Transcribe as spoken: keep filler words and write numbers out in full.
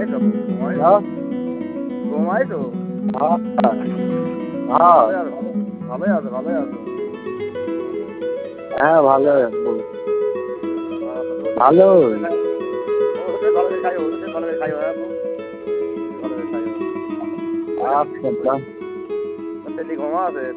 ঘুমাইছো ঘুমাই হ্যাঁ ঘুমাইছো হ্যাঁ হ্যাঁ ভালোই আছো ভালোই আছো ভালোই আছো হ্যাঁ ভালো ভালো ওষুধে ভালো করে খাইও ওষুধে ভালো করে খাইও হ্যাঁ ভালো করে খাইও আচ্ছা তেলি ঘুমা আছে